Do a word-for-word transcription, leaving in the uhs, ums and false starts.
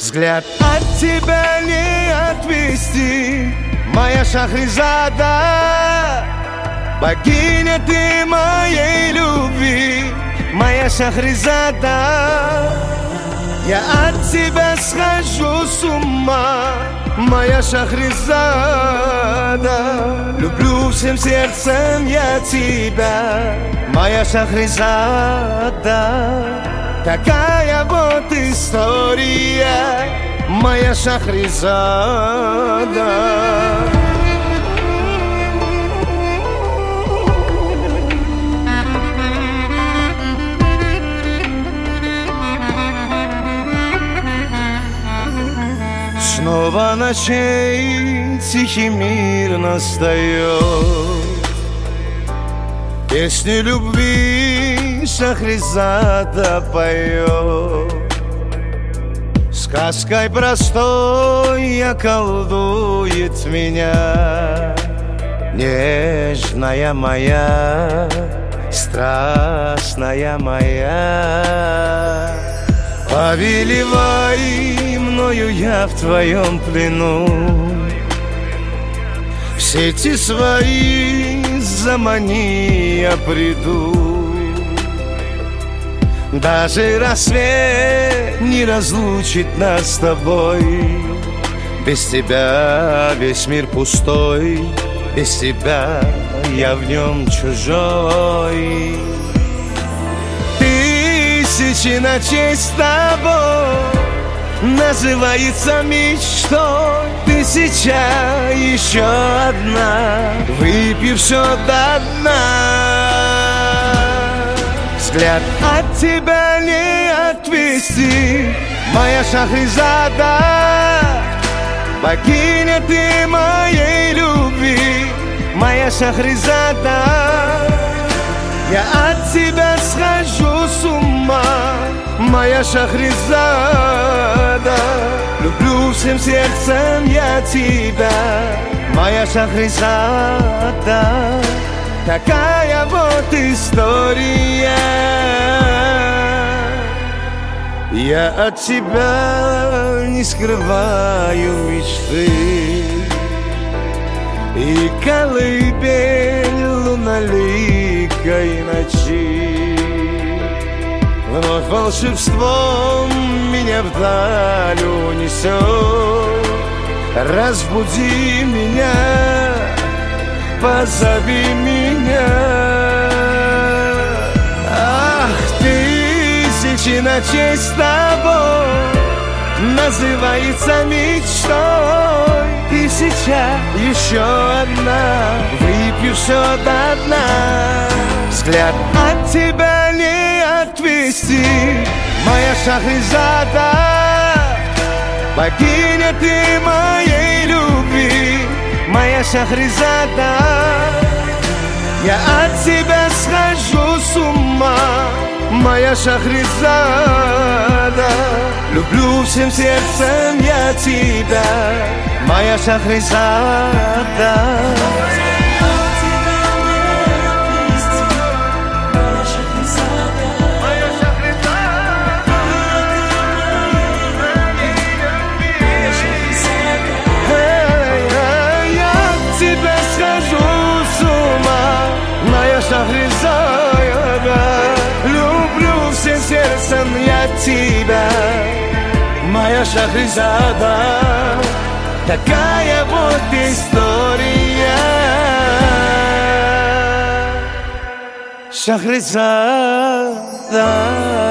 Взгляд от тебя не отвести, моя Шахризада. Богиня ты моей любви, моя Шахризада. Я от тебя схожу с ума, моя Шахризада. Люблю всем сердцем я тебя, моя Шахризада. Такая вот история, моя Шахризада. Снова ночей тихий мир настает, песни любви Шахризада поет. Сказкой простой околдует меня, нежная моя, страстная моя. Повелевай мною, я в твоем плену, в сети свои замани, я приду. Даже рассвет не разлучит нас с тобой. Без тебя весь мир пустой, без тебя я в нем чужой. Тысячи ночей с тобой называется мечтой. Тысяча, еще одна, выпью все до дна. Взгляд от тебя не отвести, моя Шахризада. Богиня ты моей любви, моя Шахризада. Я от тебя схожу с ума, моя Шахризада. Люблю всем сердцем я тебя, моя Шахризада. Такая вот история. Я от тебя не скрываю мечты, и колыбель луноликой ночи вновь волшебством меня вдаль унесет. Разбуди меня, позови меня. Ах, тысячи ночей с тобой называется мечтой. Тысяча, еще одна, выпью все до дна. Взгляд от тебя не отвести, моя Шахризада. Богиня ты моей любви, моя Шахризада. Я от тебя схожу с ума, моя Шахризада. Люблю всем сердцем я тебя, моя Шахризада. Шахризада, люблю всем сердцем я тебя, моя Шахризада. Такая вот история, Шахризада.